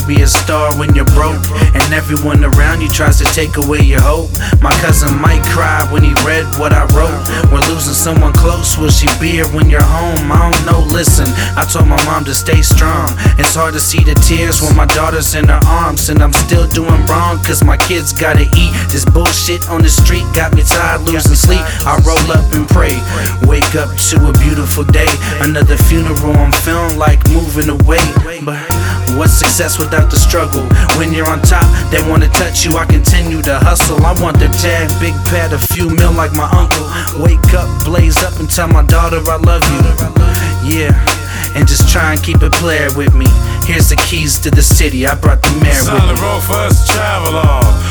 be a star when you're broke, and everyone around you tries to take away your hope. My cousin might cry when he read what I wrote. We're losing someone close, will she be here when you're home? I don't know, listen, I told my mom to stay strong. It's hard to see the tears when my daughter's in her arms, and I'm still doing wrong, cause my kids gotta eat. This bullshit on the street got me tired, losing sleep. I roll up and pray, wake up to a beautiful day. Another funeral, I'm feeling like moving away. But what's success without the struggle? When you're on top, they wanna touch you, I continue to hustle. I want the tag, big pad, a few mil like my uncle. Wake up, blaze up and tell my daughter I love you. Yeah, and just try and keep it player with me. Here's the keys to the city, I brought the mayor with me. It's on the road for us to travel on.